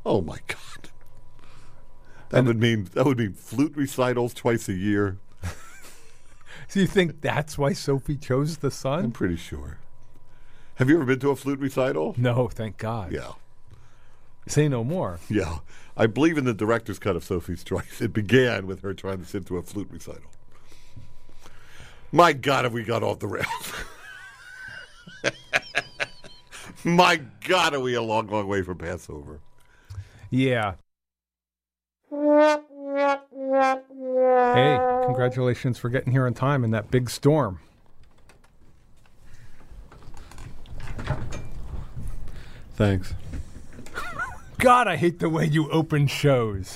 Oh my God. That would mean flute recitals twice a year. So you think that's why Sophie chose The Sun? I'm pretty sure. Have you ever been to a flute recital? No, thank God. Yeah. Say no more. Yeah. I believe in the director's cut of Sophie's Choice. It began with her trying to sit through a flute recital. My God, have we got off the rails. My God, are we a long, long way from Passover. Yeah. Hey, congratulations for getting here on time in that big storm. Thanks. God, I hate the way you open shows.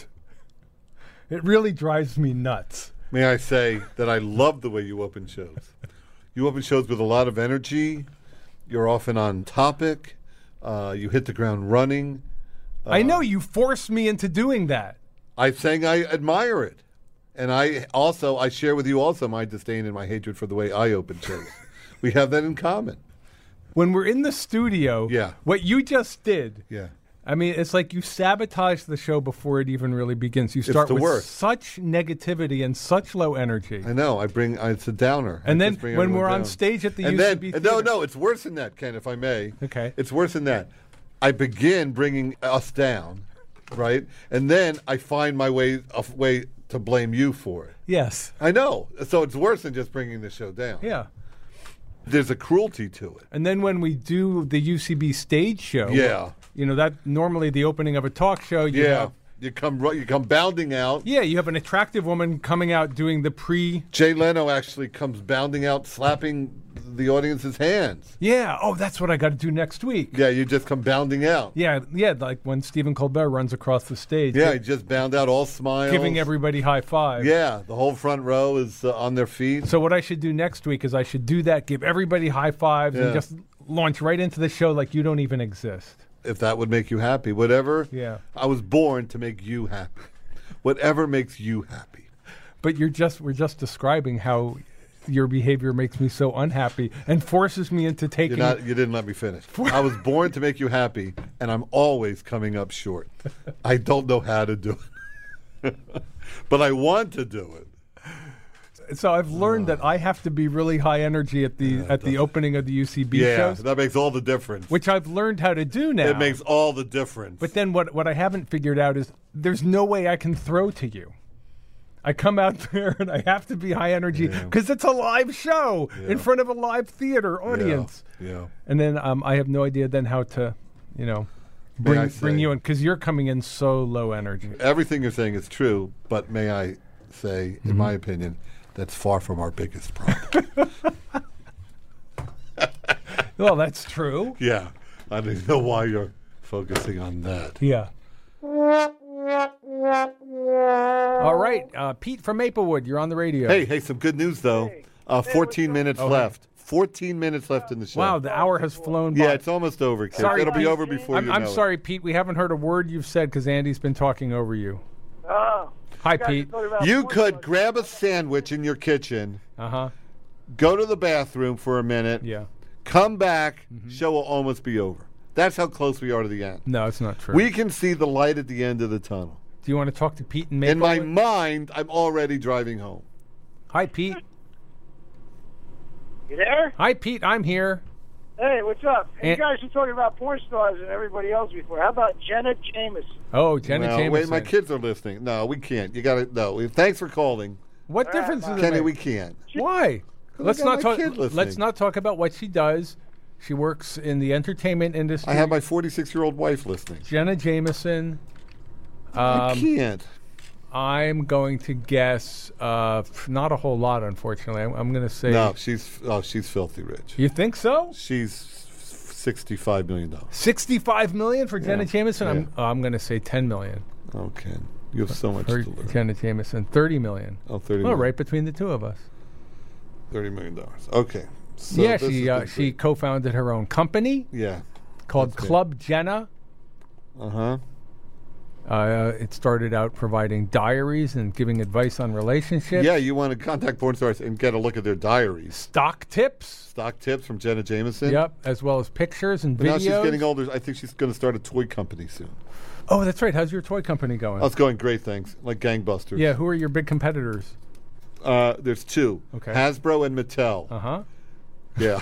It really drives me nuts. May I say that I love the way you open shows. You open shows with a lot of energy. You're often on topic. You hit the ground running. I know you forced me into doing that. I'm saying I admire it. And I share with you also my disdain and my hatred for the way I open shows. We have that in common. When we're in the studio, Yeah. what you just did, Yeah. I mean, it's like you sabotage the show before it even really begins. You start the with worst. such negativity and such low energy. I know. It's a downer. And I then just bring when everyone we're on down. stage at the and UCB then, Theater. no, it's worse than that, Ken, if I may. Okay. It's worse than that. I begin bringing us down, right? And then I find my way to blame you for it. Yes. I know. So it's worse than just bringing the show down. Yeah. There's a cruelty to it. And then when we do the UCB stage show, Yeah. you know, that normally the opening of a talk show, you have, You come bounding out. yeah, you have an attractive woman coming out doing the Jay Leno actually comes bounding out, slapping the audience's hands. yeah, oh, that's what I got to do next week. Yeah, you just come bounding out. Yeah, like when Stephen Colbert runs across the stage. Yeah, you just bound out, all smiles. Giving everybody high fives. Yeah, the whole front row is on their feet. So what I should do next week is I should do that, give everybody high fives, and Yeah. just launch right into the show like you don't even exist. If that would make you happy, whatever. Yeah. I was born to make you happy. Whatever makes you happy. But we're just describing how your behavior makes me so unhappy and forces me into taking. You didn't let me finish. I was born to make you happy, and I'm always coming up short. I don't know how to do it. But I want to do it. So I've learned that I have to be really high energy at the opening of the UCB Yeah, shows, that makes all the difference. which I've learned how to do now. It makes all the difference. But then what I haven't figured out is there's no way I can throw to you. I come out there and I have to be high energy because it's a live show in front of a live theater audience. Yeah. And then I have no idea then how to, May I bring say- you in because you're coming in so low energy. Everything you're saying is true, but may I say, in my opinion, that's far from our biggest problem. Well, that's true. Yeah. I don't know why you're focusing on that. Yeah. All right, Pete from Maplewood, you're on the radio. Hey, some good news, though. 14 minutes left. 14 minutes left in the show. Wow, the hour has flown by. Yeah, it's almost over, kids. Sorry, It'll be Pete. over before you know I'm sorry, Pete. We haven't heard a word you've said because Andy's been talking over you. Oh. Hi, You guys Pete. are talking about You porn could stars. grab a sandwich in your kitchen, Uh-huh. go to the bathroom for a minute, Yeah. come back, show will almost be over. That's how close we are to the end. No, it's not true. We can see the light at the end of the tunnel. Do you want to talk to Pete and In Maplewood? my mind, I'm already driving home. Hi, Pete. You there? Hi, Pete. I'm here. Hey, what's up? Hey, you And- guys were talking about porn stars and everybody else before. How about Jenna Jameson? Oh, Jenna No, Jameson. wait, my kids are listening. No, we can't. You got to, no. Thanks for calling. What difference does it Kenny, make? we can't. Why? Let's got not my talk. kid listening. Let's not talk about what she does. She works in the entertainment industry. I have my 46-year-old wife listening. Jenna Jameson. I can't. I'm going to guess not a whole lot, unfortunately. I'm going to say. No, she's filthy rich. You think so? She's $65 million. $65 million for Jenna Jameson. Yeah. I'm going to say $10 million Okay. You have so much for to learn. Jenna Jameson. $30 million. Oh, $30 Well, million. right between the two of us. $30 million. Okay. So Yeah, this is she co-founded her own company Yeah. called That's it. Club Jenna. Uh-huh. It started out providing diaries and giving advice on relationships. Yeah, you want to contact porn stars and get a look at their diaries. Stock tips. Stock tips from Jenna Jameson. Yep, as well as pictures and But videos. now she's getting older. I think she's going to start a toy company soon. Oh, that's right. How's your toy company going? Oh, it's going great, thanks. Like gangbusters. Yeah, who are your big competitors? There's two. Okay. Hasbro and Mattel. Uh-huh. Yeah.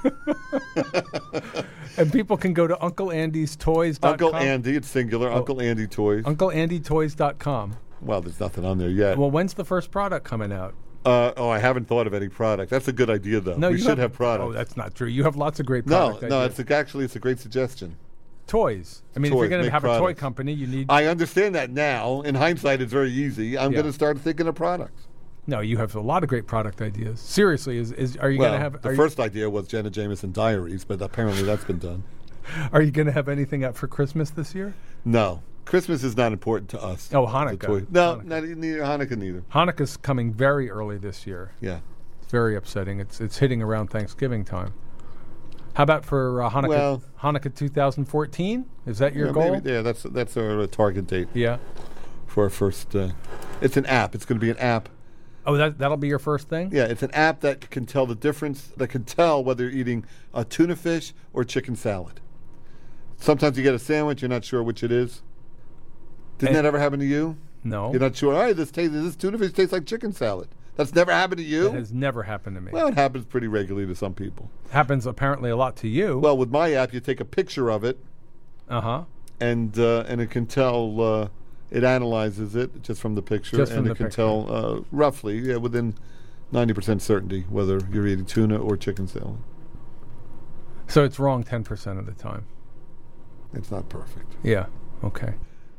And people can go to UncleAndy'sToys.com. Uncle Andy, it's singular. Uncle Andy Toys. UncleAndyToys.com. Well, there's nothing on there yet. Well, when's the first product coming out? I haven't thought of any product. That's a good idea, though. No, we you should have products. Oh, that's not true. You have lots of great No, product no, ideas. it's a great suggestion. Toys. I mean, if Toys, you're going to make have a toy products. company, you need... I understand that now. In hindsight, it's very easy. I'm Yeah. going to start thinking of products. No, you have a lot of great product ideas. Seriously, are you going to have... the first idea was Jenna Jameson Diaries, but apparently that's been done. Are you going to have anything out for Christmas this year? No. Christmas is not important to us. Oh, The Hanukkah. toy. No, not neither Hanukkah neither. Hanukkah's coming very early this year. Yeah. It's very upsetting. It's hitting around Thanksgiving time. How about for Hanukkah? Well- Hanukkah 2014? Is that your Yeah, goal? maybe, yeah, that's our target date Yeah. for our first. It's an app. It's going to be an app. Oh, that'll be your first thing? Yeah, it's an app that can tell the difference. That can tell whether you're eating a tuna fish or chicken salad. Sometimes you get a sandwich, you're not sure which it is. Didn't that ever happen to you? No. You're not sure. All right, this tuna fish tastes like chicken salad. That's never happened to you. That has never happened to me. Well, it happens pretty regularly to some people. Happens apparently a lot to you. Well, with my app, you take a picture of it, Uh-huh. and it can tell. It analyzes it just from the picture, Just from and the it can picture. tell roughly, within 90% certainty, whether you're eating tuna or chicken salad. So it's wrong 10% of the time. It's not perfect. Yeah. Okay.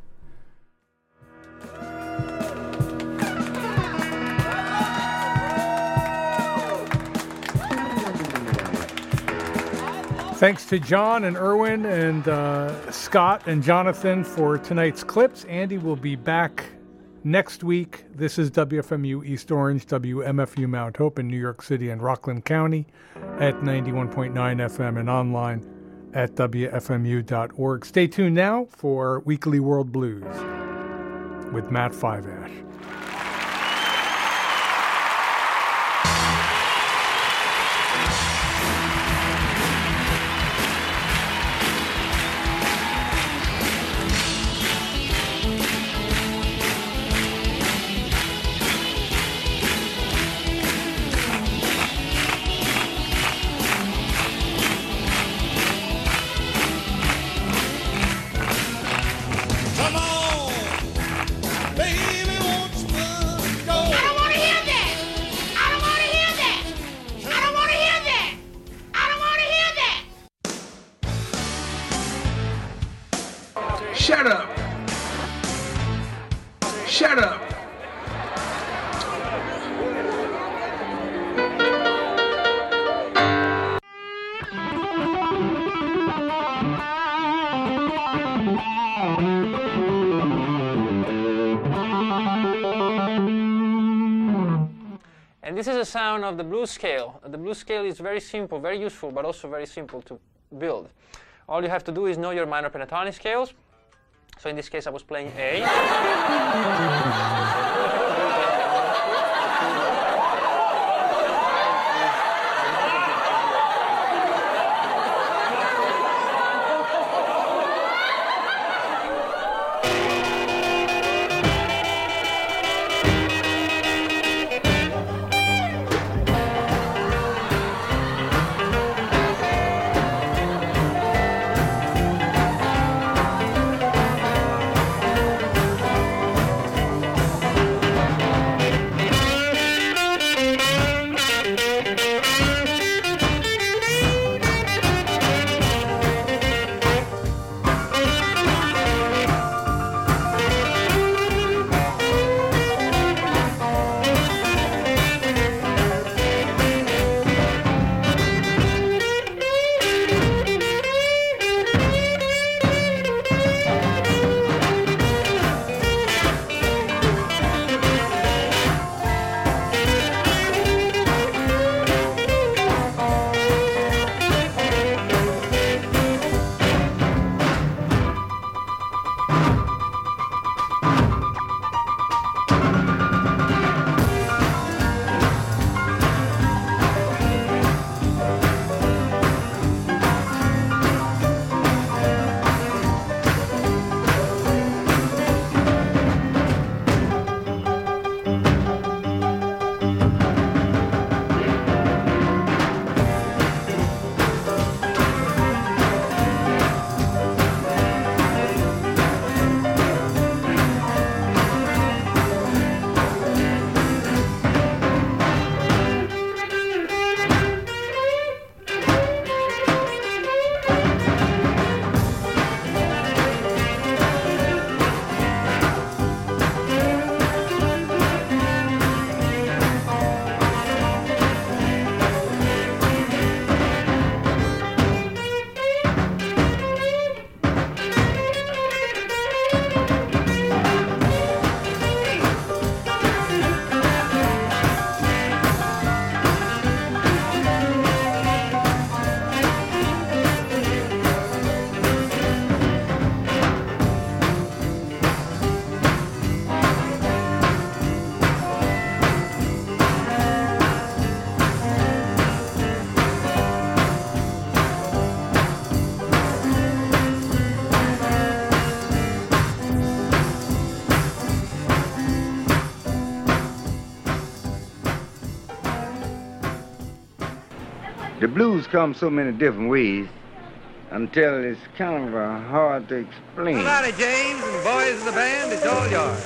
Thanks to John and Erwin and Scott and Jonathan for tonight's clips. Andy will be back next week. This is WFMU East Orange, WMFU Mount Hope in New York City and Rockland County at 91.9 FM and online at WFMU.org. Stay tuned now for Weekly World Blues with Matt Fiveash. Come on, baby, won't you go? I don't want to hear that. I don't want to hear that. I don't want to hear that. I don't want to hear that. Shut up. Shut up. And this is the sound of the blues scale. The blues scale is very simple, very useful, but also very simple to build. All you have to do is know your minor pentatonic scales. So in this case, I was playing A. The blues come so many different ways until it's kind of hard to explain. Howdy, James and boys in the band, it's all yours.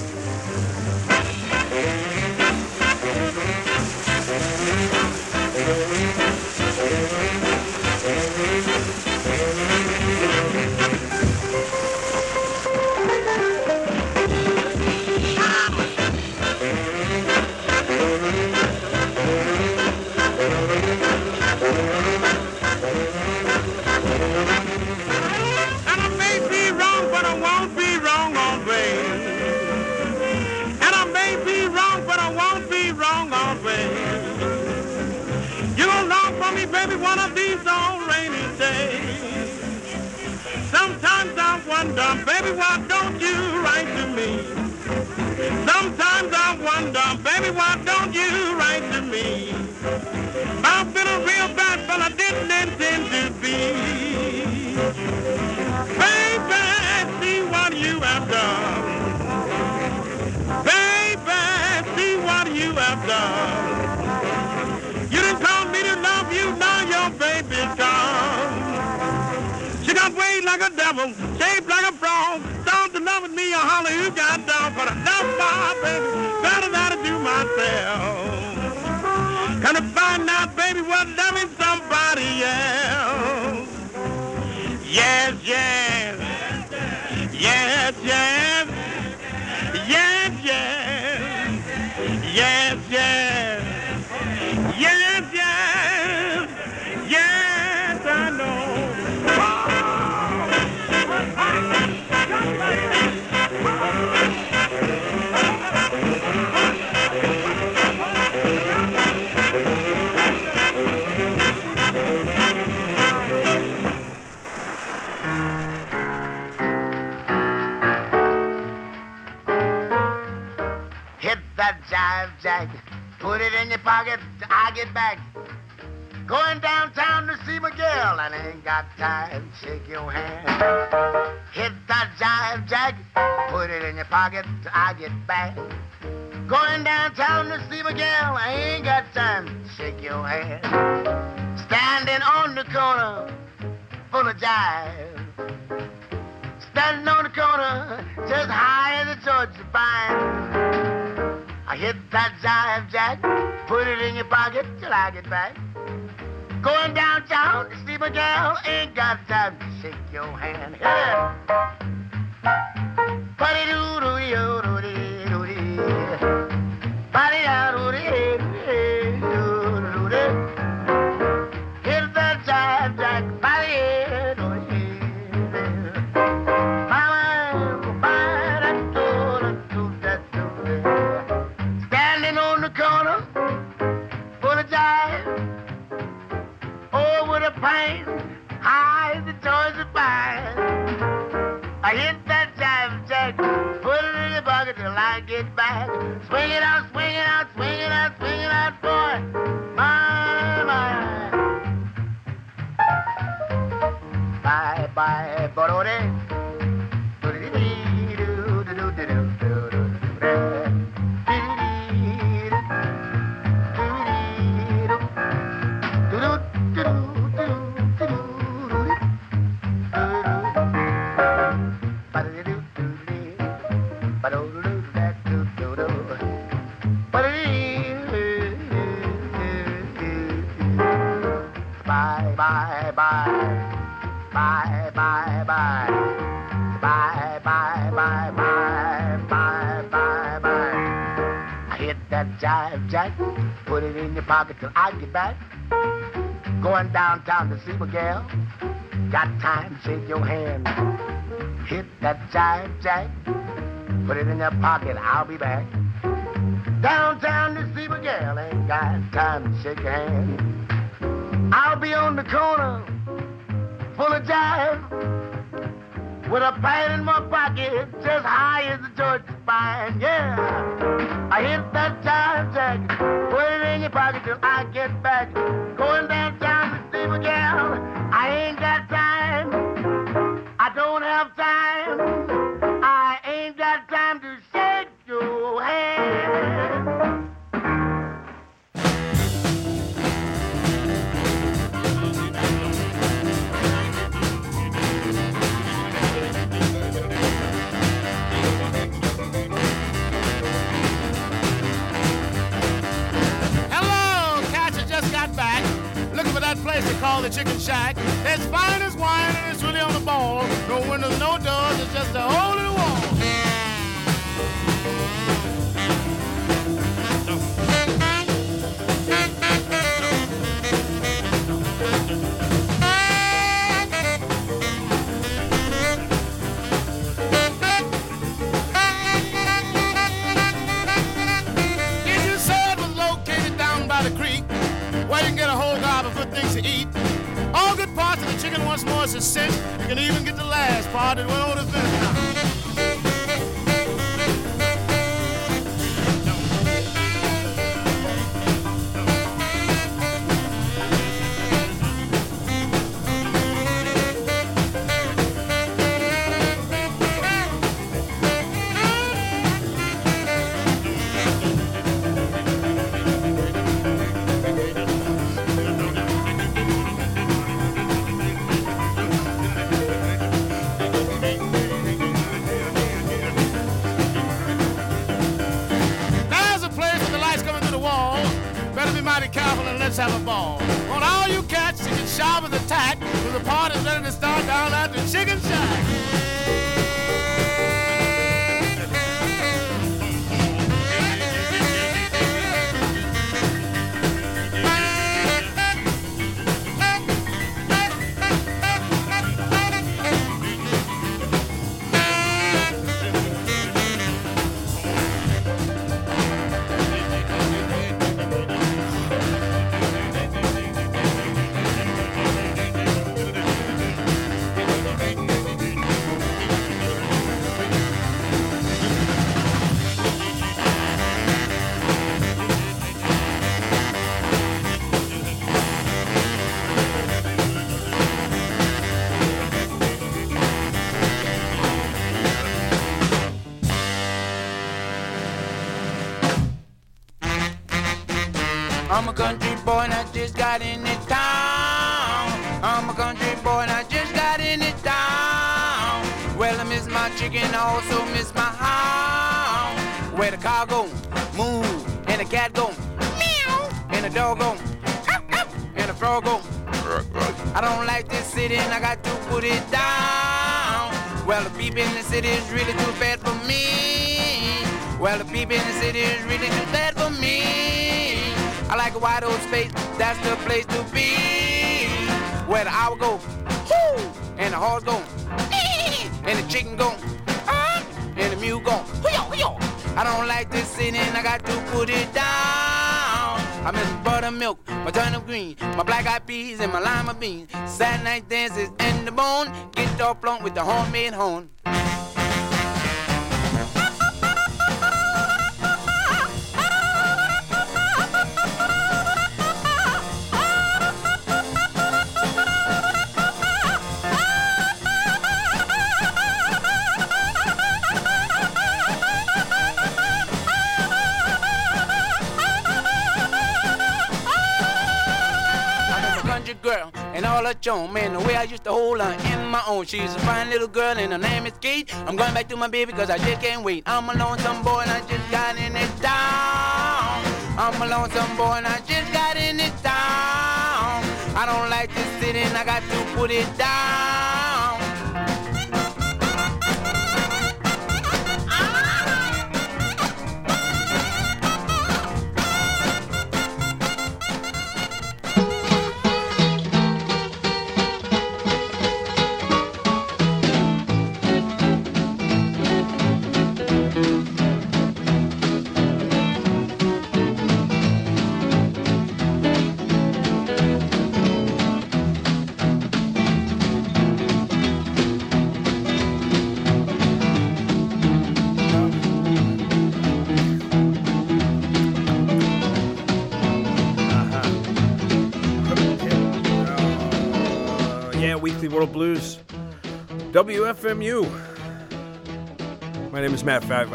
Baby, one of these old rainy days. Sometimes I wonder, baby, why don't you write to me? Sometimes I wonder, baby, why don't you write to me? I've been a real bad fella, didn't intend to be. Baby, see what you have done. Baby, see what you have done. You didn't call me to love you, now your baby's gone. She got weighed like a devil, shaped like a frog. Don't to love with me, a holler who got down. But I love my baby better than I do myself. Gonna find out, baby, what loving somebody else. Yes, yes. Yes, yes. Yes, yes. Yes, yes. Yes, yes, yes, I know. Hit that jive jack. Put it in your pocket, I get back. Going downtown to see my girl, and I ain't got time to shake your hand. Hit that jive jack, put it in your pocket, I get back. Going downtown to see my girl, I ain't got time to shake your hand. Standing on the corner, full of jive. Standing on the corner, just high as a Georgia pine. I hit that jive jack, put it in your pocket till I get back. Going downtown to see my gal, ain't got time to shake your hand. Hit it! Ba-de-doo-doo-dee-doo-doo-dee-doo-dee. Ba-de-da-doo-dee-doo-dee-doo-dee. Hit that jive jack, ba-de-doo-dee-doo-dee. Standing on the corner, full of jive. Oh, with a pain, high as the Georgia pine. I hit that jive jack, put it in your pocket till I get back. Swing it out, swing it out, swing it out, swing it out, boy. My, my. Bye, bye, Borode. Bye, bye, bye. Bye, bye, bye. Bye, bye, bye, bye. Bye, bye, bye. I hit that jive jack, put it in your pocket till I get back. Going downtown to see my gal, got time to shake your hand. Hit that jive jack, put it in your pocket, I'll be back. Downtown to see my gal, ain't got time to shake your hand. I'll be on the corner, full of jive, with a pad in my pocket, just high as the Georgia pine, yeah. I hit that jive jack, put it in your pocket till I get back. Going downtown to see my gal, I ain't got time, I don't have time, I ain't got time to shake your hand. chicken shack. It's fine as wine and it's really on the ball. No windows, no doors, it's just a hole in the wall. Where you can get a whole gob of good things to eat. All good parts of the chicken once more is a cinch. You can even get the last part that went on the finish. Let's have a ball. On all you cats, you can sharpen the tack with the party's ready to start down at the chicken shack. I'm a country boy and I just got in this town. I'm a country boy and I just got in this town. Well, I miss my chicken, I also miss my hound. Where the car go, move, and the cat go, meow, and the dog go, and the frog go. I don't like this city and I got to put it down. Well, the people in the city is really too bad for me. Well, the people in the city is really too bad for me. I like a wide open space, that's the place to be. Where the owl go, whoo, and the horse go, and the chicken go, and the mule go, hoo-yo. I don't like this city and I got to put it down. I miss buttermilk, my turnip green, my black-eyed peas, and my lima beans. Saturday night dances in the bone, get off plump with the homemade horn. Girl and all her chon, man, the way I used to hold her in my own. She's a fine little girl and her name is Kate. I'm going back to my baby cause I just can't wait. I'm a lonesome boy and I just got in it town. I'm a lonesome boy and I just got in it town. I don't like this city and I got to put it down. Weekly World Blues, WFMU. My name is Matt Five.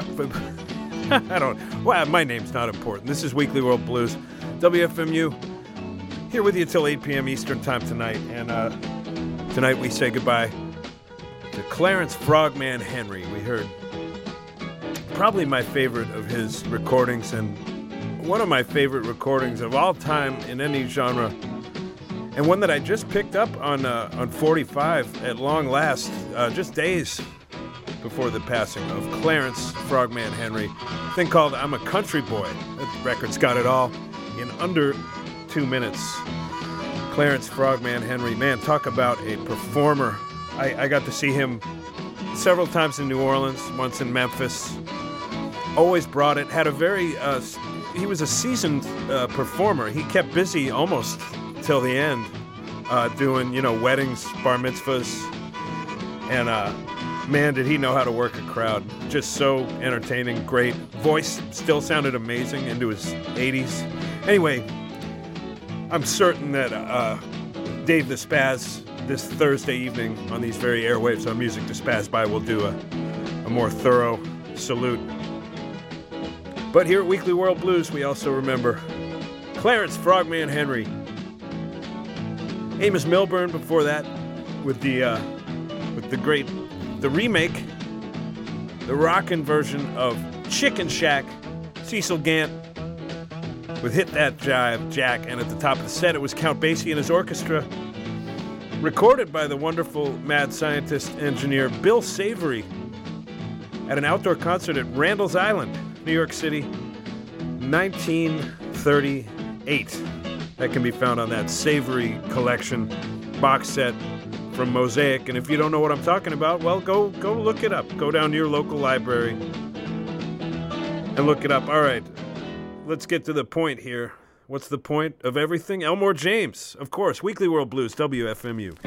My name's not important. This is Weekly World Blues, WFMU. Here with you till 8 p.m. Eastern Time tonight. And tonight we say goodbye to Clarence Frogman Henry. We heard probably my favorite of his recordings and one of my favorite recordings of all time in any genre. And one that I just picked up on 45 at long last, just days before the passing of Clarence Frogman Henry. A thing called I'm a Country Boy. That record's got it all in under 2 minutes. Clarence Frogman Henry, man, talk about a performer. I got to see him several times in New Orleans, once in Memphis. Always brought it. Had a very, he was a seasoned performer. He kept busy almost till the end, doing, weddings, bar mitzvahs. And, man, did he know how to work a crowd. Just so entertaining, great. Voice still sounded amazing into his 80s. Anyway, I'm certain that Dave the Spaz this Thursday evening on these very airwaves on Music to Spaz By will do a more thorough salute. But here at Weekly World Blues, we also remember Clarence Frogman Henry. Amos Milburn before that with the remake, the rockin' version of Chicken Shack, Cecil Gant with Hit That Jive, Jack, and at the top of the set it was Count Basie and his orchestra, recorded by the wonderful mad scientist engineer Bill Savory at an outdoor concert at Randall's Island, New York City, 1938. That can be found on that Savory Collection box set from Mosaic. And if you don't know what I'm talking about, well, go look it up. Go down to your local library and look it up. All right, let's get to the point here. What's the point of everything? Elmore James, of course. Weekly World Blues, WFMU.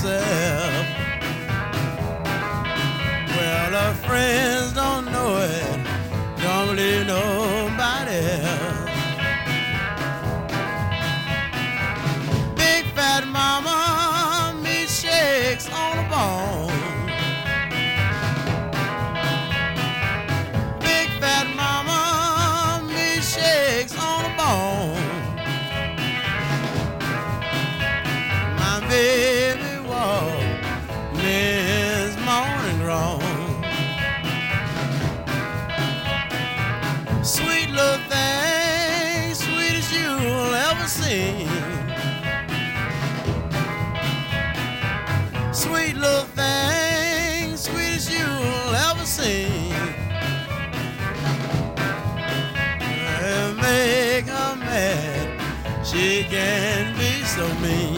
myself. Well, her friends don't know it, don't believe nobody else. Big fat mama, me shakes on the bone. Big fat mama, me shakes on the bone. My baby walk Miss Morning wrong. Sweet little thing, sweetest you'll ever see. Sweet little thing, sweetest you'll ever see. Make her mad, she can be so mean.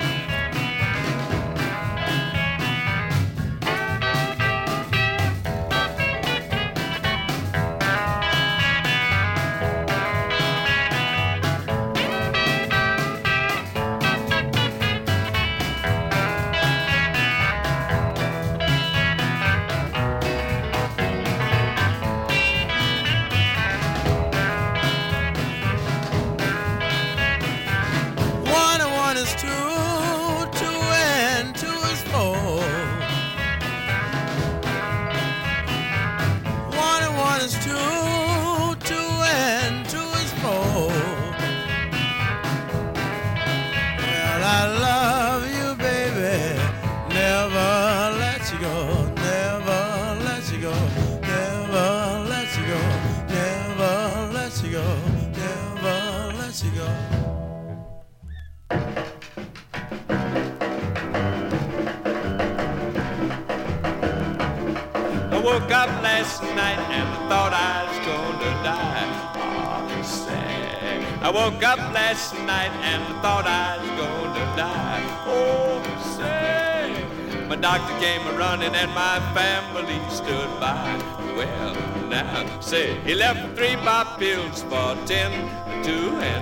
Woke up last night and I thought I was gonna die. Oh, sad. I woke up last night and I thought I was gonna die. Oh, sad. My doctor came a-running and my family stood by. Well, now, say, he left 3 pop pills for 10, 2, and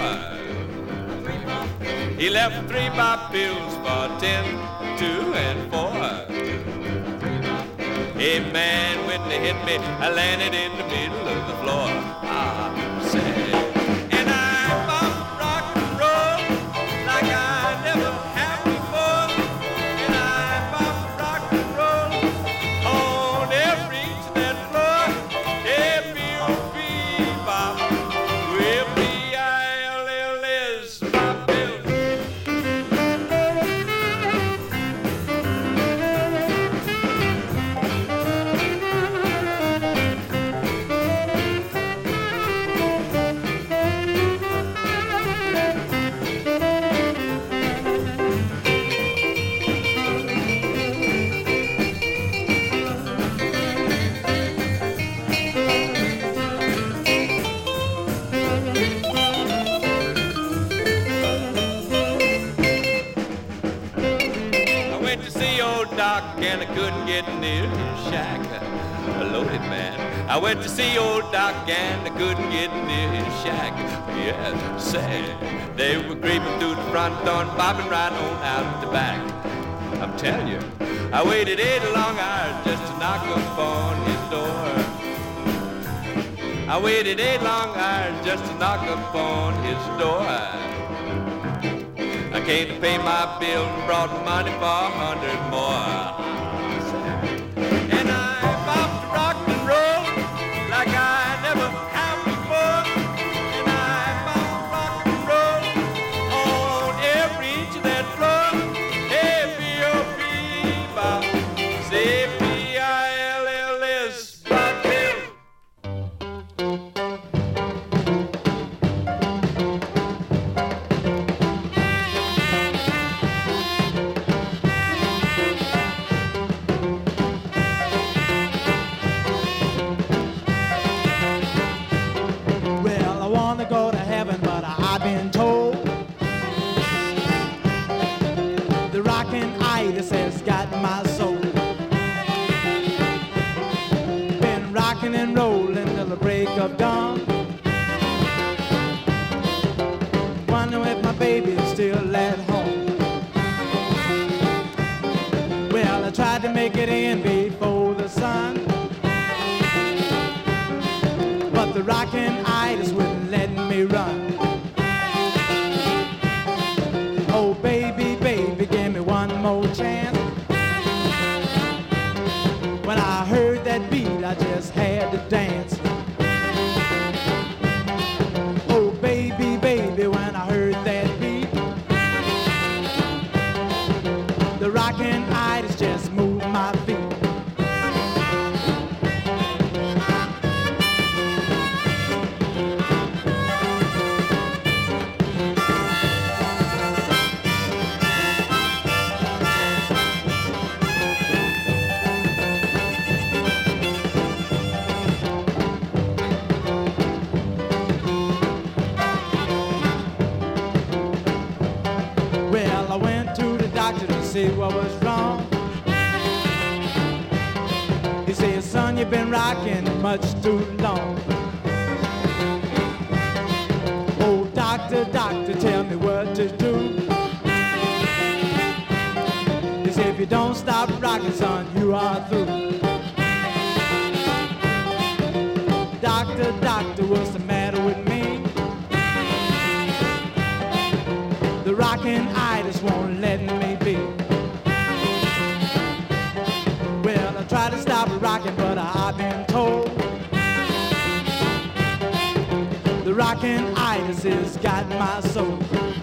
4. He left 3 pop pills for 10, 2, and 4. Hey man, when they hit me, I landed in the middle of the floor. Ah, sad. And I bumped rock and roll like I never have before. And I bumped rock and roll on every inch of that floor. F-U-B-bop, W-B-I-L-L-S, pop pills. And I couldn't get near his shack. A loaded man. I went to see old Doc and I couldn't get near his shack. Yes, sad. They were creeping through the front door and bobbing right on out the back. I'm telling you, I waited 8 long hours just to knock upon his door. I waited 8 long hours just to knock upon his door. I came to pay my bill and brought money for 100 more. And I bopped rock and roll like I never have before. And I bopped rock and roll on every inch of that floor. F-B-O-P-bop, C-P-I-L-L-S, pop pill. Has got my soul. Been rocking and rolling till the break of dawn. Wonder if my baby's still at home. Well, I tried to make it in before the sun, but the rockin' wouldn't let me run. Oh, baby, baby, give me one more chance. When I heard that beat, I just had to dance. Oh, baby, baby, when I heard that beat, the rockin' itis just moved my feet. Well, I went to the doctor to see what was wrong. He said, son, you've been rocking much too long. Oh, doctor, doctor, tell me what to do. He said, if you don't stop rocking, son, you are through. Doctor, doctor, what's the matter with me? The rockin' itis won't let me be. Well, I tried to stop rockin', but I've been told the rockin' itis has got my soul.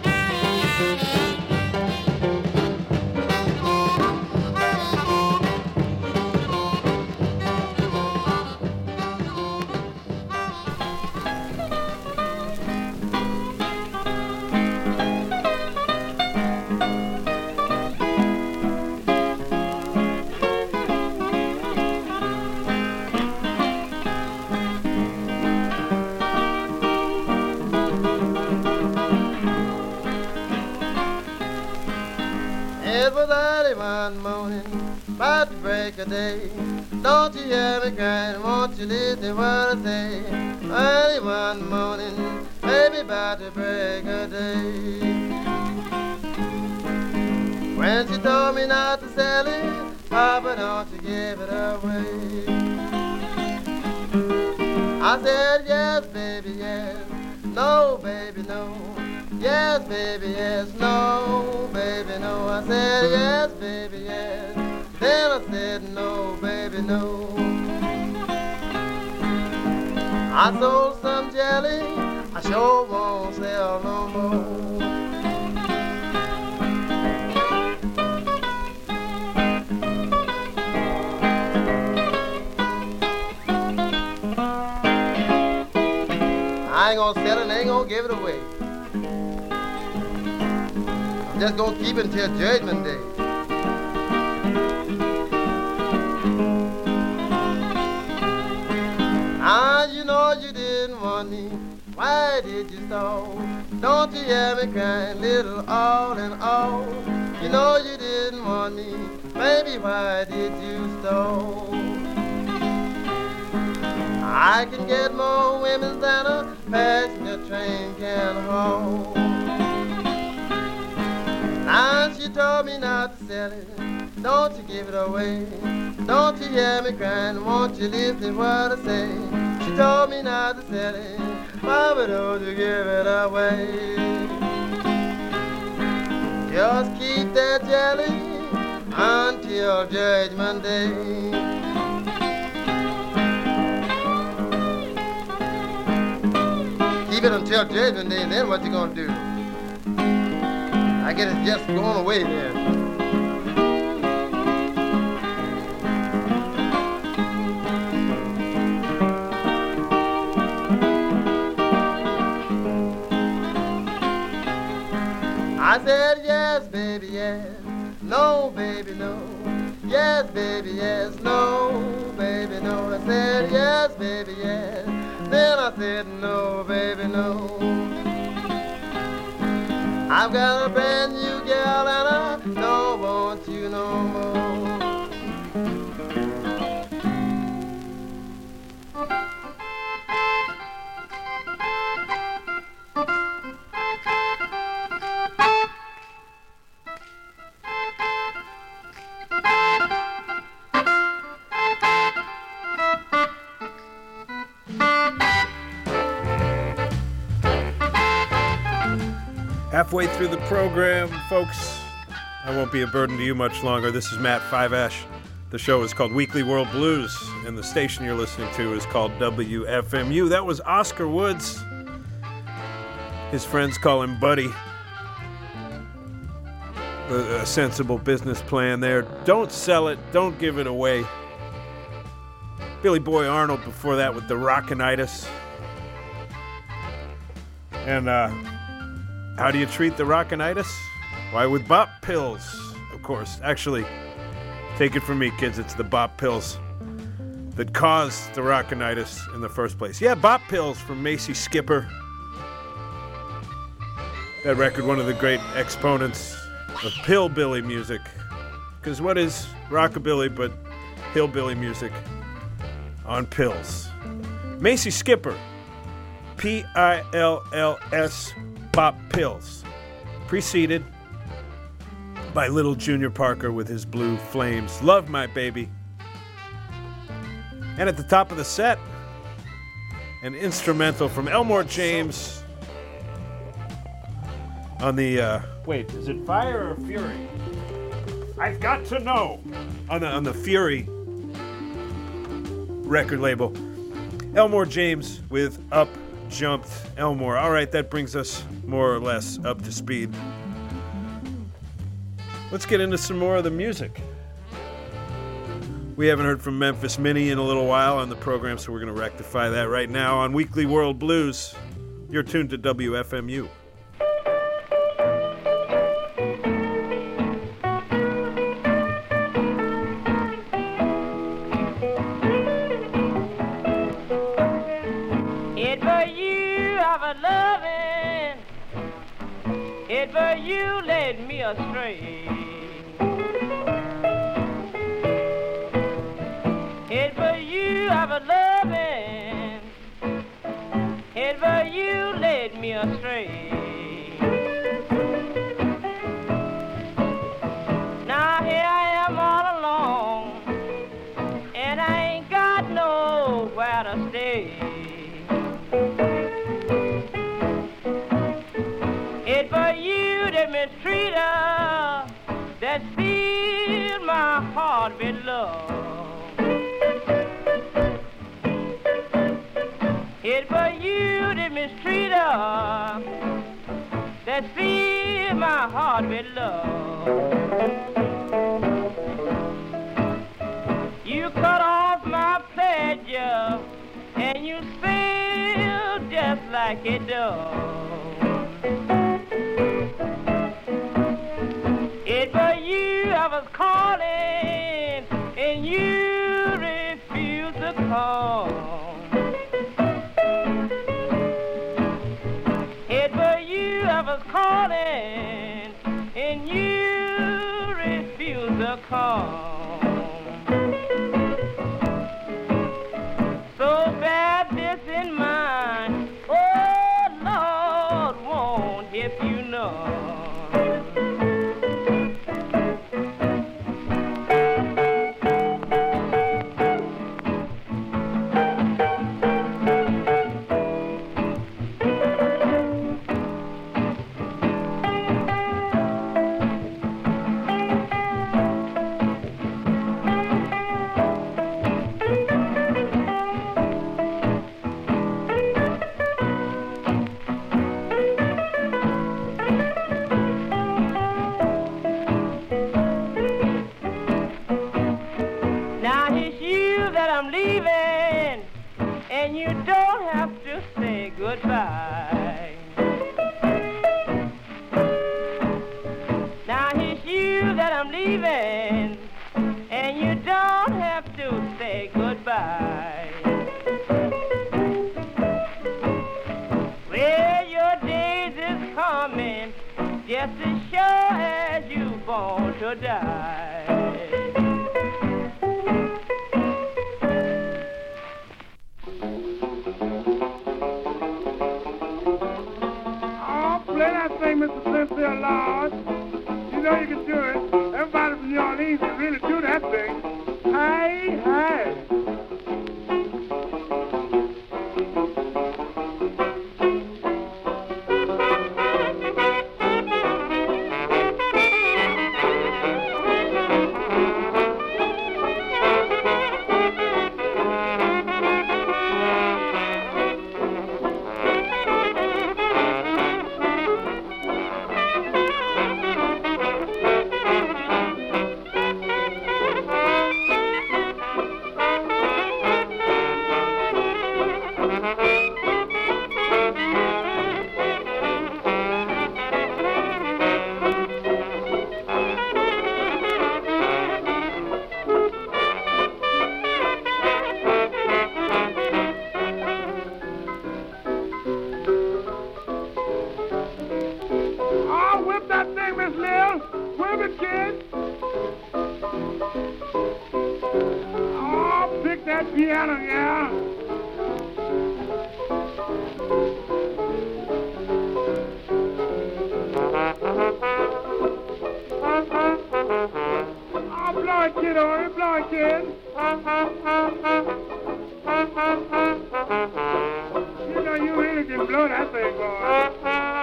It was early one morning, about to break a day. Don't you hear me crying, won't you listen what I say? Early one morning, baby, about to break a day. When she told me not to sell it, Papa, don't you give it away. I said, yes, baby, yes. No, baby, no. Yes, baby, yes. No, baby, no. I said, yes, baby, yes. Then I said, no, baby, no. I sold some jelly. I sure won't sell no more. I ain't gonna sell it and I ain't gonna give it away. I'm just gonna keep it until Judgment Day. Ah, you know you didn't want me. Why did you stall? Don't you hear me crying, little all in all? You know you didn't want me. Baby, why did you stall? I can get more women than a passenger train can haul. Now she told me not to sell it. Don't you give it away. Don't you hear me crying? Won't you listen to what I say? She told me not to sell it. Mama, don't you give it away. Just keep that jelly until Judgment Day. Keep it until Judgment Day, and then what you gonna do? I guess it's just going away then. I said yes, baby, yes. No, baby, no. Yes, baby, yes. No, baby, no. I said yes, baby, yes. Then I said no, baby, no. I've got a brand new girl and I don't want you no more. Halfway through the program, folks. I won't be a burden to you much longer. This is Matt Five Ash. The show is called Weekly World Blues, and the station you're listening to is called WFMU. That was Oscar Woods. His friends call him Buddy. A sensible business plan there. Don't sell it. Don't give it away. Billy Boy Arnold before that with the Rockinitis. And how do you treat the Rockinitis? Why, with bop pills, of course. Actually, take it from me, kids, it's the bop pills that caused the Rockinitis in the first place. Yeah, bop pills from Macy Skipper. That record, one of the great exponents of hillbilly music. Because what is rockabilly but hillbilly music on pills? Macy Skipper, P-I-L-L-S, bop pills. Preceded by Little Junior Parker with his Blue Flames. Love My Baby. And at the top of the set, an instrumental from Elmore James on the, wait, is it Fire or Fury? I've got to know. On the Fury record label. Elmore James with Up Jumped Elmore. All right, that brings us more or less up to speed. Let's get into some more of the music. We haven't heard from Memphis Minnie in a little while on the program, so we're going to rectify that right now on Weekly World Blues. You're tuned to WFMU. It for you have a loving, it for you led me astray. It for you have a loving, it for you led me astray. Now here I am all alone, and I ain't got nowhere to stay. It for you the mistreater that filled my heart with love. It for you the mistreater that filled my heart with love. You cut off my pleasure and you spilled just like it does. It for you I was calling and you refused to call. It for you I was calling and you refused to call. So bear this in mind, oh Lord won't if you know. And you don't have to say goodbye. Now it's you that I'm leaving, and you don't have to say goodbye. Well, your days is coming, just as sure as you're born to die. Mr. Sincere Lord, you know you can do it. Everybody from New Orleans can really do that thing. Hey, hey. Oh, pick that piano, yeah. Oh, blow it, kid, on it, blow it, kid. You know you really can blow that thing, boy.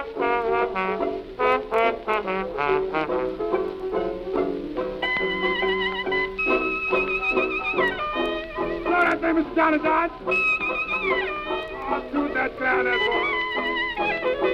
Blow that thing, Mr. Jonathan. Oh, shoot that clown, that boy.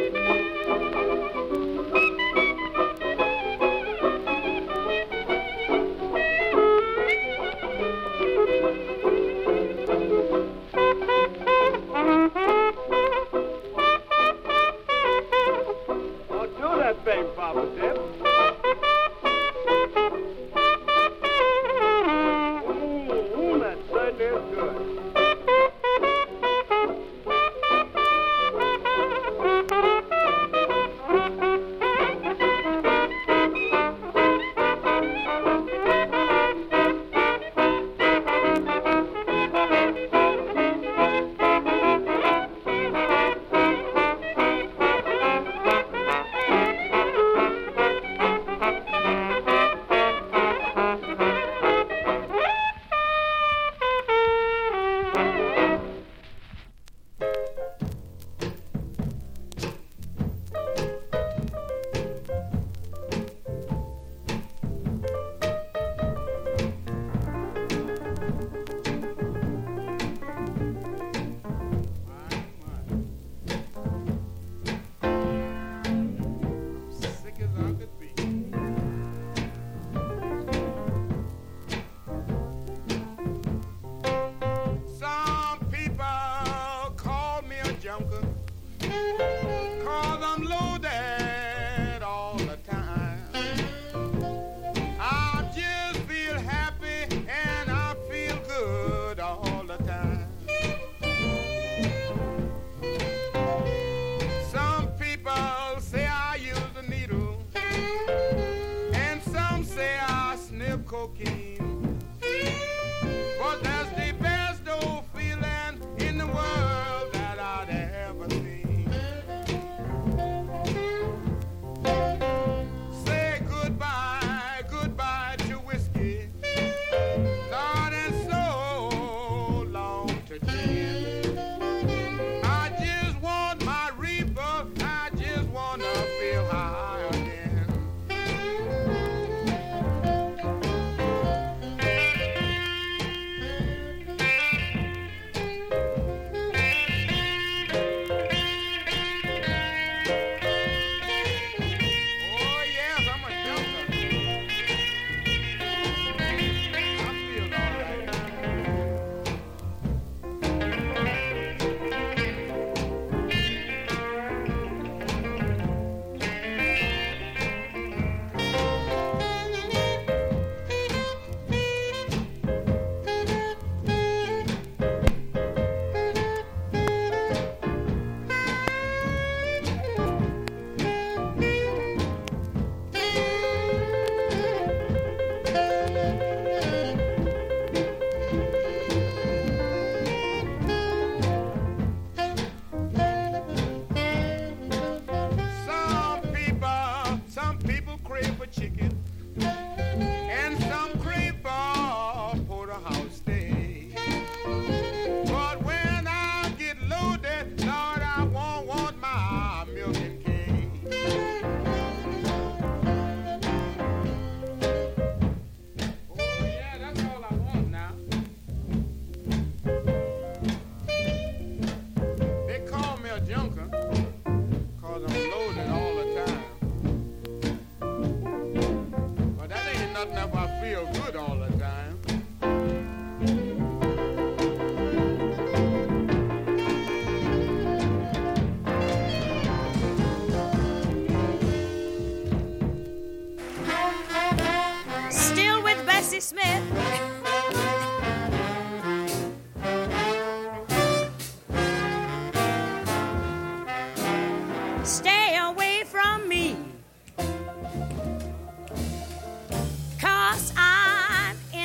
Stay away from me, 'cause I'm in my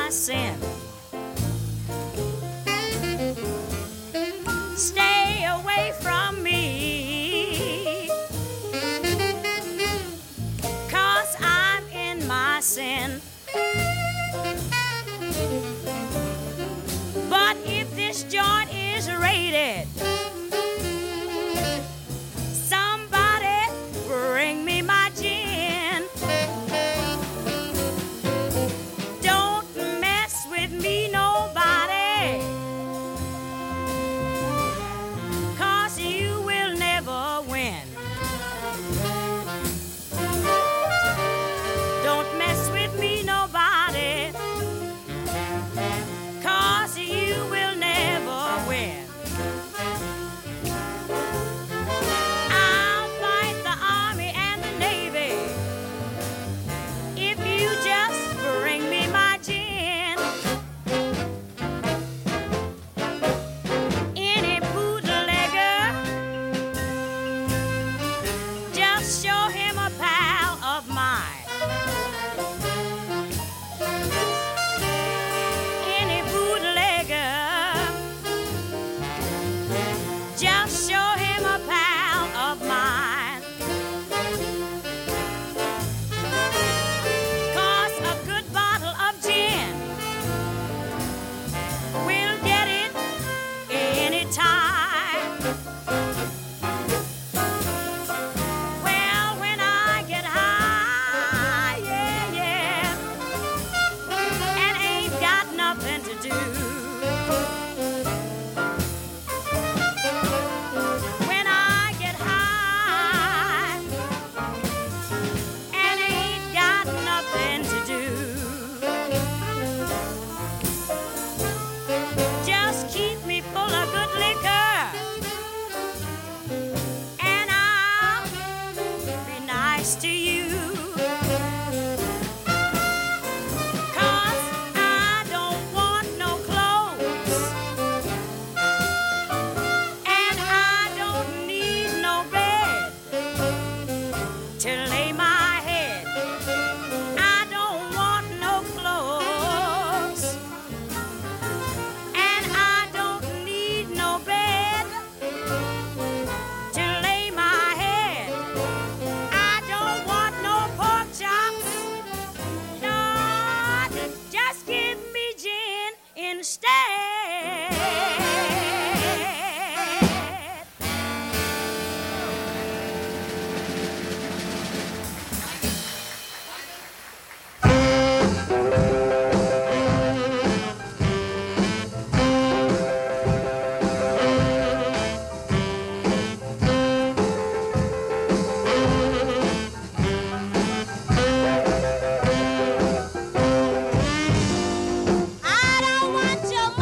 my sin. Stay away from me, 'cause I'm in my sin. But if this joint is raided, somebody bring me my gin. Don't mess with me, nobody, 'cause you will never win. Don't mess with me, nobody, 'cause you will never win. I'll fight the Army and the Navy if you just bring me my gin. Any bootlegger, just show him a pal of mine. Any bootlegger, just show him a pal of mine. 'Cause a good bottle of gin will get it anytime. Well, when I get high, yeah, yeah, and ain't got nothing to do, when I get high and ain't got nothing to do, just keep me full of good liquor and I'll be nice to you. 'Cause I don't want no clothes and I don't need no bed to lay my head. I don't want no clothes and I don't need no bed to lay my head. I don't want no pork chops, Lord, just give me gin instead. I don't want your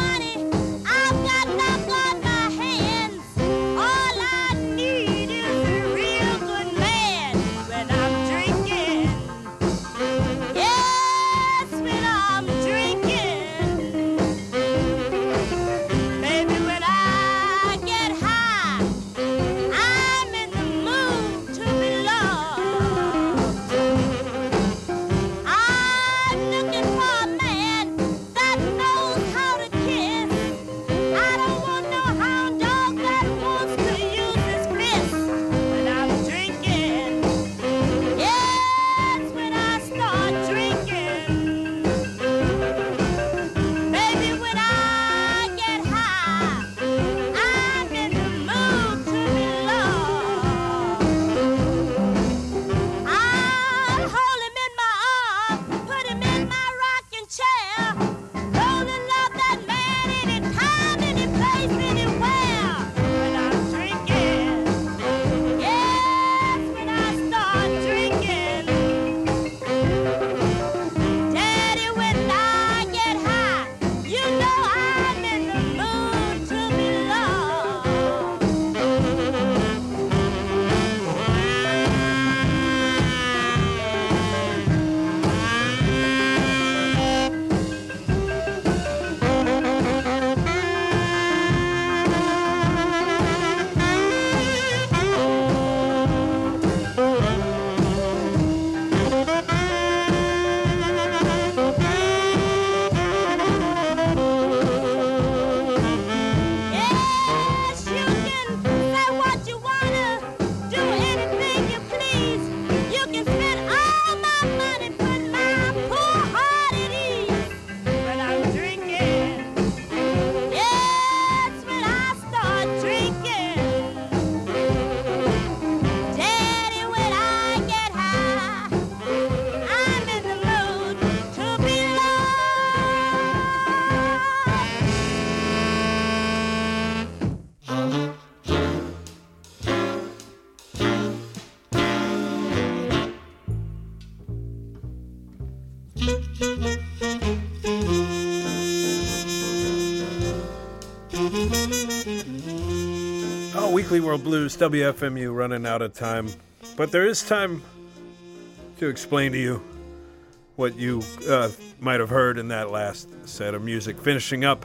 Weekly World Blues, WFMU, running out of time. But there is time to explain to you what you might have heard in that last set of music. Finishing up,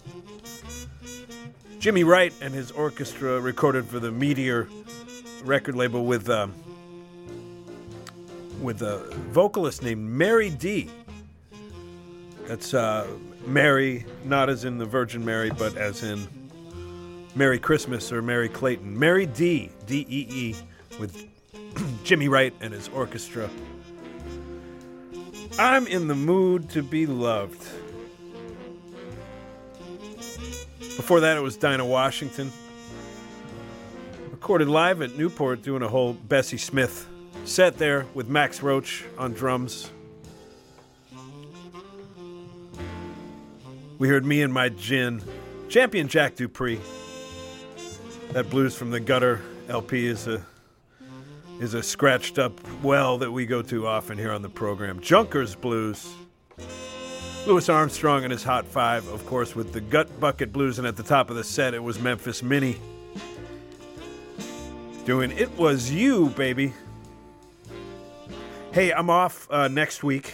Jimmy Wright and his orchestra recorded for the Meteor record label with a vocalist named Mary D. That's Mary, not as in the Virgin Mary, but as in Merry Christmas or Mary Clayton. Mary D, D-E-E, with Jimmy Wright and his orchestra. I'm in the mood to be loved. Before that, it was Dinah Washington. Recorded live at Newport, doing a whole Bessie Smith set there with Max Roach on drums. We heard Me and My Gin, Champion Jack Dupree. That Blues from the Gutter LP is a scratched up well that we go to often here on the program. Junkers Blues. Louis Armstrong and his Hot Five, of course, with the Gut Bucket Blues, and at the top of the set it was Memphis Minnie doing It Was You, Baby. Hey, I'm off next week.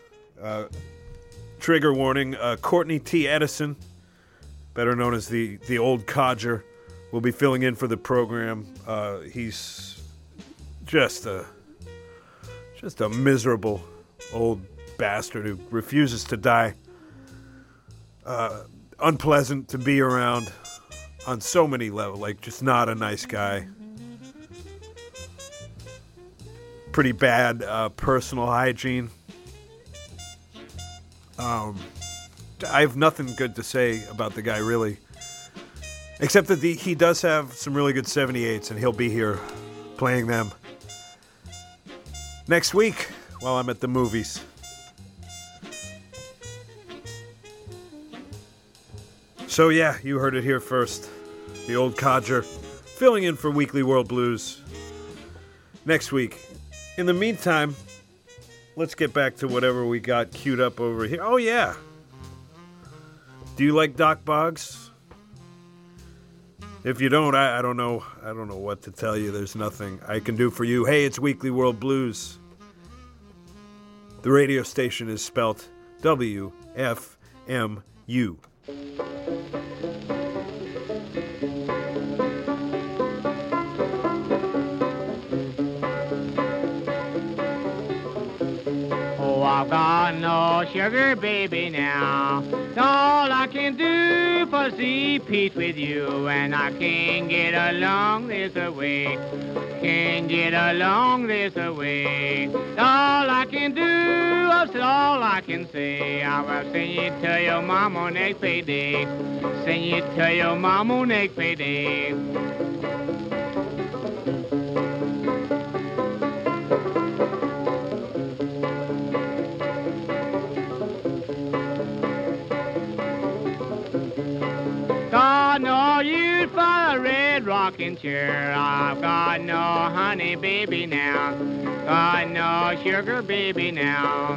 Trigger warning, Courtney T. Edison, better known as the Old Codger, will be filling in for the program. He's just a miserable old bastard who refuses to die. Unpleasant to be around on so many levels, like just not a nice guy. Pretty bad personal hygiene. I have nothing good to say about the guy, really. Except that he does have some really good 78s, and he'll be here playing them next week while I'm at the movies. So yeah, you heard it here first. The Old Codger filling in for Weekly World Blues next week. In the meantime, let's get back to whatever we got queued up over here. Oh yeah. Do you like Doc Boggs? If you don't, I don't know what to tell you. There's nothing I can do for you. Hey, it's Weekly World Blues. The radio station is spelt WFMU. I've got no sugar baby now. All I can do for see peace with you, and I can't get along this way. Can't get along this way. All I can do, that's all I can say. I will sing it to your mama next payday. Sing it to your mama next payday. Got no use for a red rocking chair. I've got no honey baby now. Got no sugar baby now.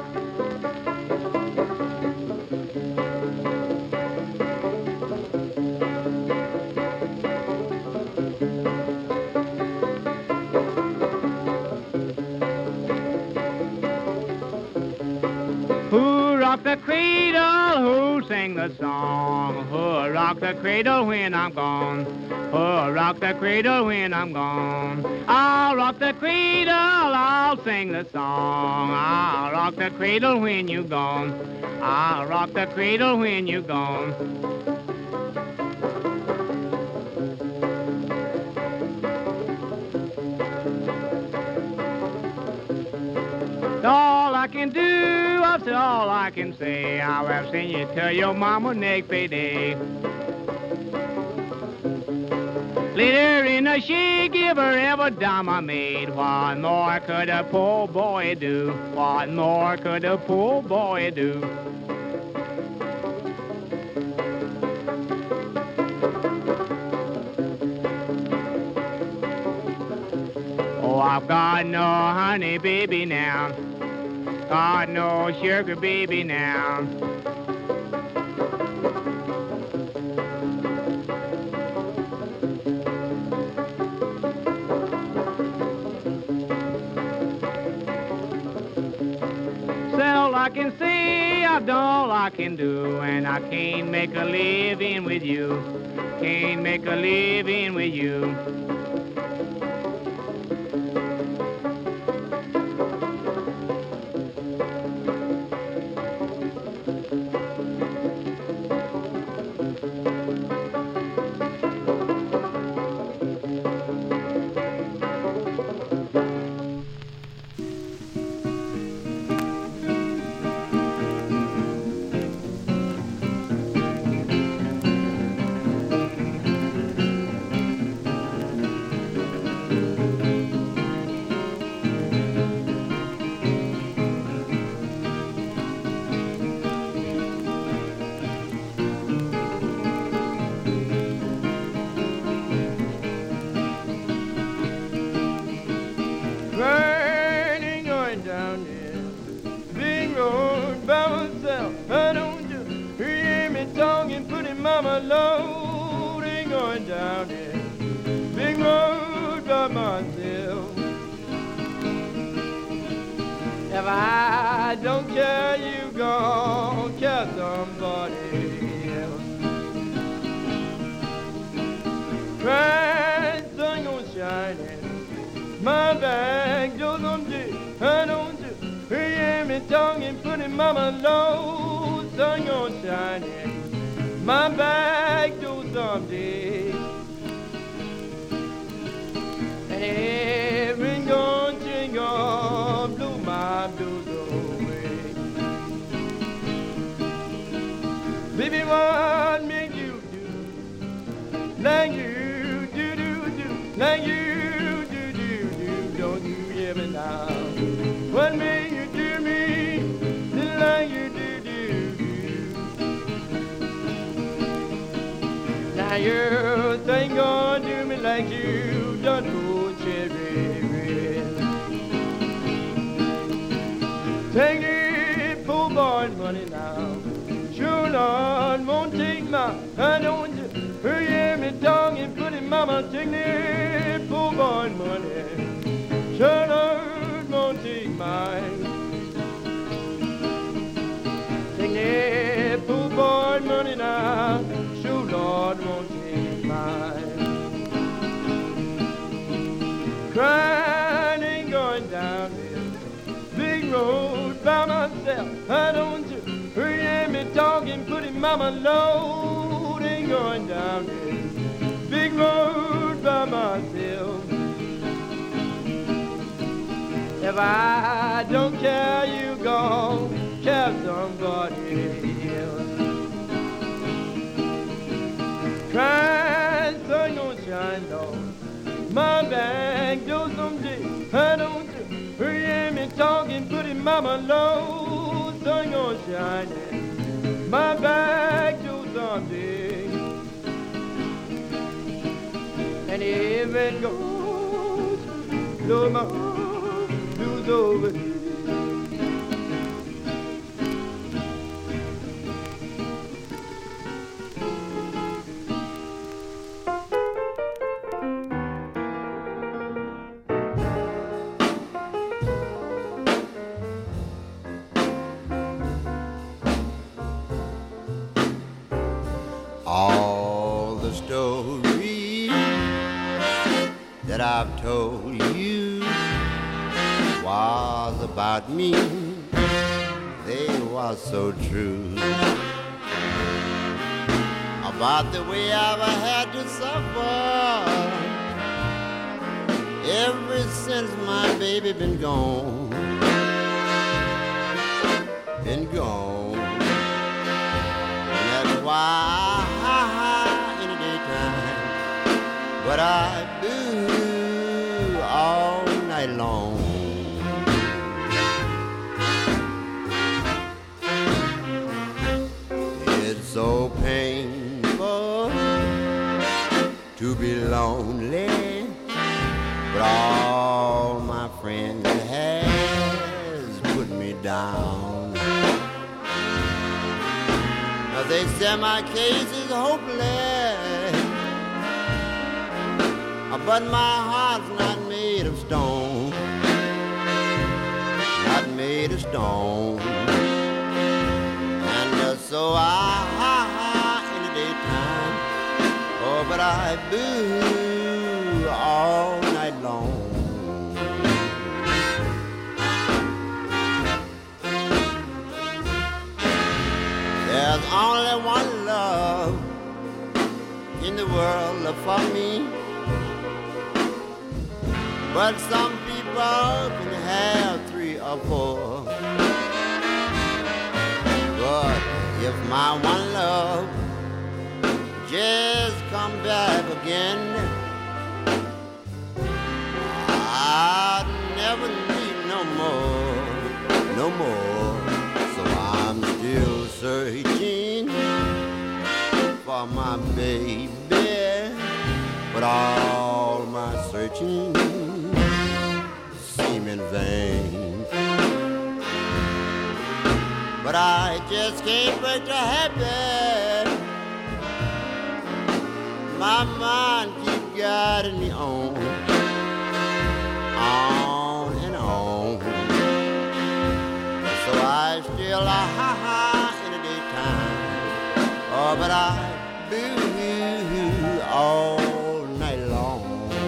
Who rocked the cradle? Who sang the song? Who rocked the cradle when I'm gone? Who rocked the cradle when I'm gone? I'll rock the cradle, I'll sing the song. I'll rock the cradle when you're gone. I'll rock the cradle when you're gone. All I can do, that's all I can say. I will sing you to your mama next payday. Later in the she give her every dime I made. What more could a poor boy do? What more could a poor boy do? Oh, I've got no honey baby now. Got no sugar baby now. I can say, I've done all I can do, and I can't make a living with you. Can't make a living with you. Burning going down there, big road by myself. I don't just hear me talking, putting mama low. Ain't going down there, big road by myself. If I don't care, you gon' care somebody else. Bright sun gon' shining. My back goes on day, I don't just hear me talking, putting mama low, sun gonna shine in. My back goes someday, and every gonna jingle, blow my blues away. Baby, what make you do like you do, like you? Don't you hear me now? What made you do me like you do? Now you think gonna do me like you done go cherry red. Take the poor boy's money now. Sure Lord won't take my, I don't you hear me talking, putting mama, take the poor boy's money. Sure Lord won't take mine. Take that poor boy money now. Sure Lord won't take mine. Crying ain't going down this big road by myself. I don't you hear me talking, putting mama low. Ain't going down this big road by myself. If I don't care, you gon' care somebody else. Crying sun gon' shine on my back door someday. I don't hear me talking, putting mama low. Sun gon' shine in my back door someday. And if it goes, blow my blues over here. All the stories that I've told you was about me, they was so true. About the way I've had to suffer ever since my baby been gone, been gone. And that's why in the daytime, but I do all night long. It's so painful to be lonely, but all my friends has put me down. Now they say my case is hopeless, but my heart's not made of stone, not made of stone. So I in the daytime, oh, but I boo all night long. There's only one love in the world for me, but some people can have 3 or 4. But if my one love just come back again, I'd never need no more. So I'm still searching for my baby, but all my searching seem in vain. But I just can't break the habit. My mind keeps guiding me on and on. So I still in the daytime, oh, but I boo all night long.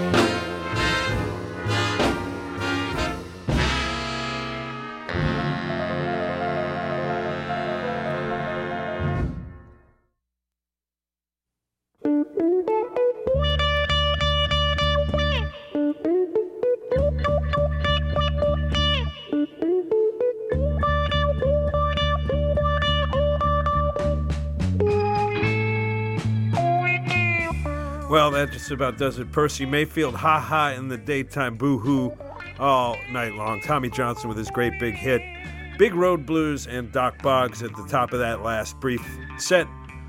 Well, that just about does it. Percy Mayfield, Ha Ha in the daytime, Boo Hoo all night long. Tommy Johnson with his great big hit, Big Road Blues, and Doc Boggs at the top of that last brief set.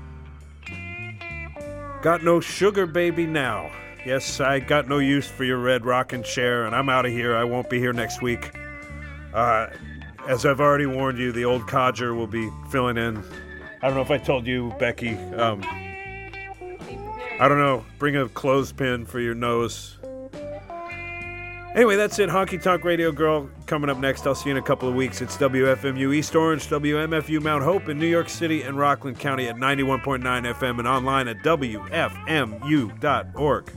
Got no sugar, baby, now. Yes, I got no use for your red rocking chair, and I'm out of here. I won't be here next week. As I've already warned you, the old codger will be filling in. I don't know if I told you, Becky. I don't know. Bring a clothespin for your nose. Anyway, that's it. Honky Tonk Radio Girl coming up next. I'll see you in a couple of weeks. It's WFMU East Orange, WMFU Mount Hope in New York City and Rockland County at 91.9 FM and online at WFMU.org.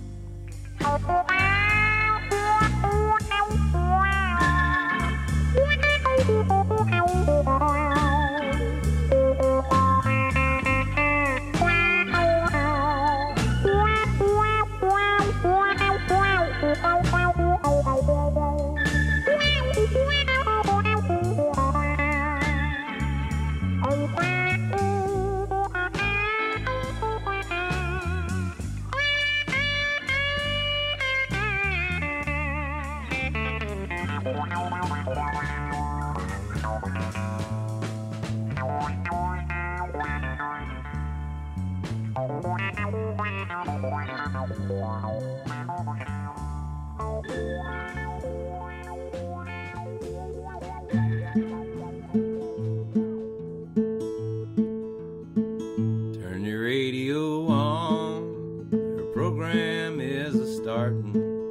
Turn your radio on, her program is a-startin'.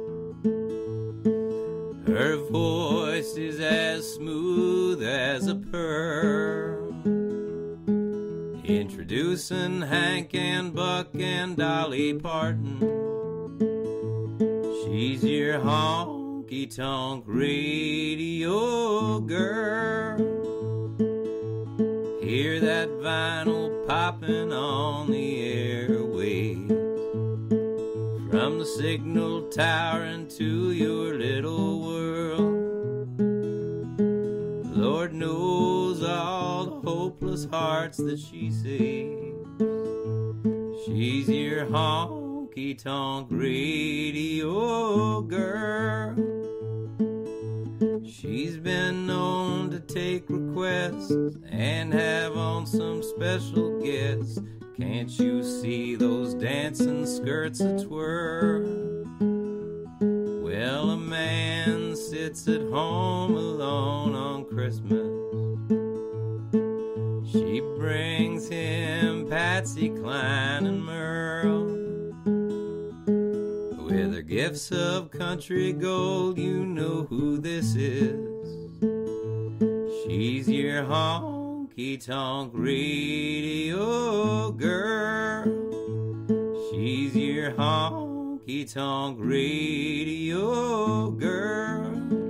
Her voice is as smooth as a pearl, introducing Hank and Buck and Dolly Parton. She's your honky-tonk radio girl. Hear that vinyl popping on the airwaves, from the signal tower into your little world. Lord knows all the hopeless hearts that she saves. She's your honky-tonk radio girl. She's been known to take requests and have on some special guests. Can't you see those dancing skirts a-twirl? Well, a man sits at home alone on Christmas. She brings him Patsy Cline and Merle. With her gifts of country gold, you know who this is. She's your honky honky-tonk radio girl. She's your honky-tonk radio girl.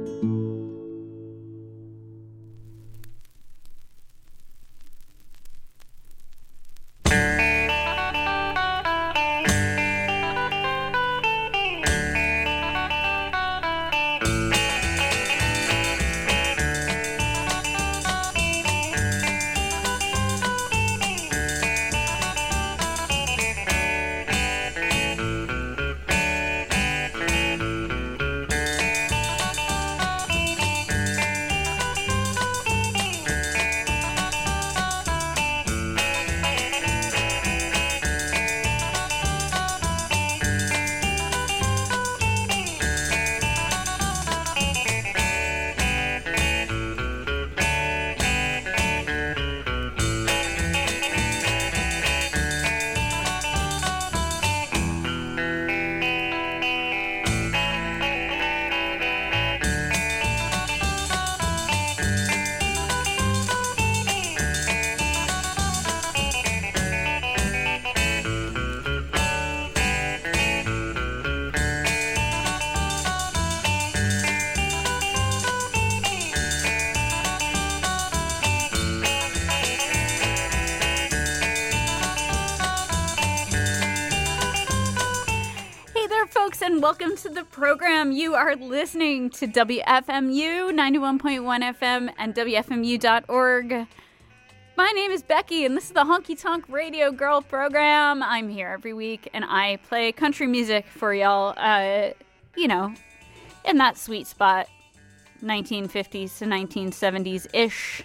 Welcome to the program. You are listening to WFMU 91.1 FM and WFMU.org. My name is Becky, and this is the Honky Tonk Radio Girl program. I'm here every week, and I play country music for y'all, in that sweet spot, 1950s to 1970s-ish.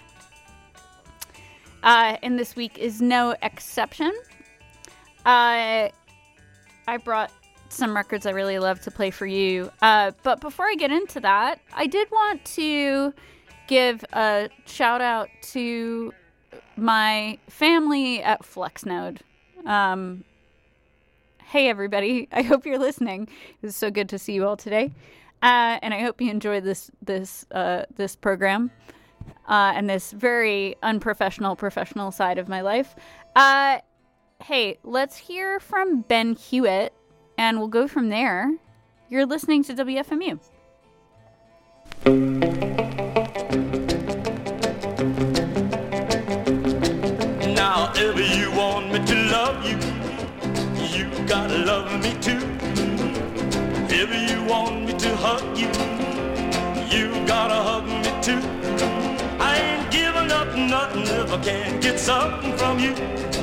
And this week is no exception. I brought some records I really love to play for you. But before I get into that, I did want to give a shout out to my family at Flexnode. Hey everybody, I hope you're listening. It's so good to see you all today. And I hope you enjoy this program and this very unprofessional, professional side of my life. Hey, let's hear from Ben Hewitt, and we'll go from there. You're listening to WFMU. Now, if you want me to love you, you gotta love me too. If you want me to hug you, you gotta hug me too. I ain't giving up nothing if I can't get something from you.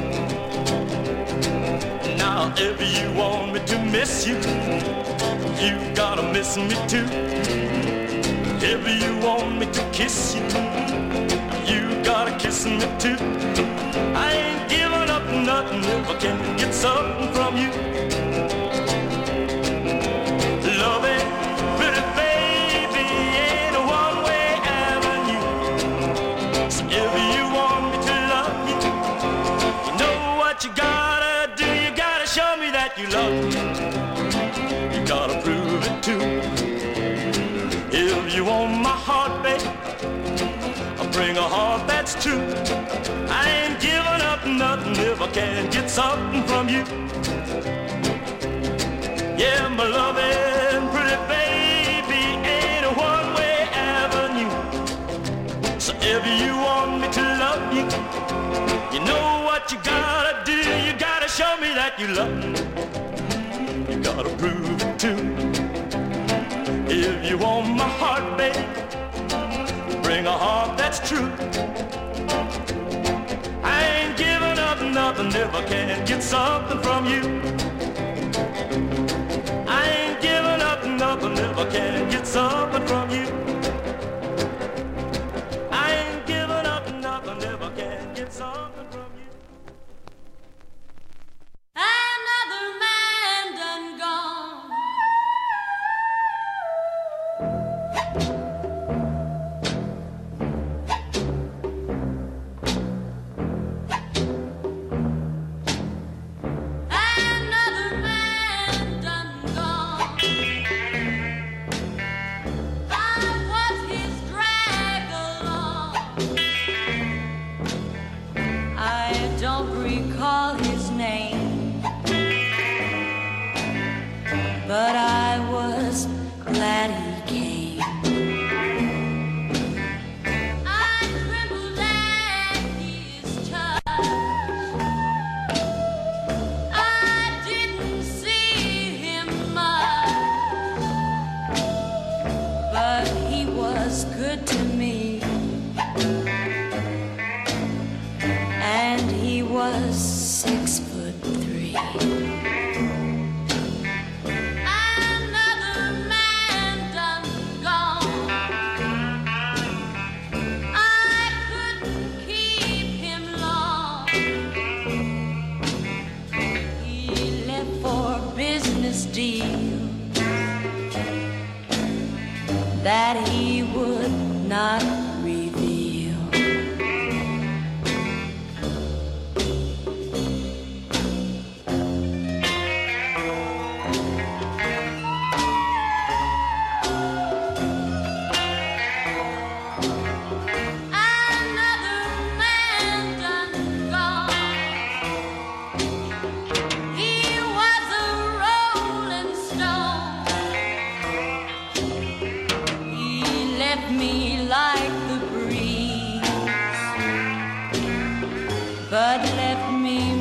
Now, if you want me to miss you, you gotta miss me too. If you want me to kiss you, you gotta kiss me too. I ain't giving up nothing if I can get something from you. Love it, pretty baby, ain't a one-way avenue. So if you want me to love you, you know what you gotta do. You gotta show me that you love me. You gotta prove it too. If you want my heart, babe, I'll bring a heart that's true. I ain't giving up nothing if I can't get something from you. Yeah, my loving pretty baby ain't a one-way avenue. So if you want me to love you, you know what you gotta do. You gotta show me that you love me. You gotta prove it too. If you want my heart, babe, bring a heart that's true. I ain't giving up nothing if I can't get something from you. I ain't giving up nothing if I can't get something from you. I ain't giving up nothing if I can't get something from you. Another man done gone. Another man done gone. recall his name, but I was glad he came. I trembled at his touch. I didn't see him much, but he was good to me, and he was 6'3". Another man done gone. I couldn't keep him long. He left for business deal that he would not reveal. Another man done gone. He was a rolling stone. He left me like the breeze, but left me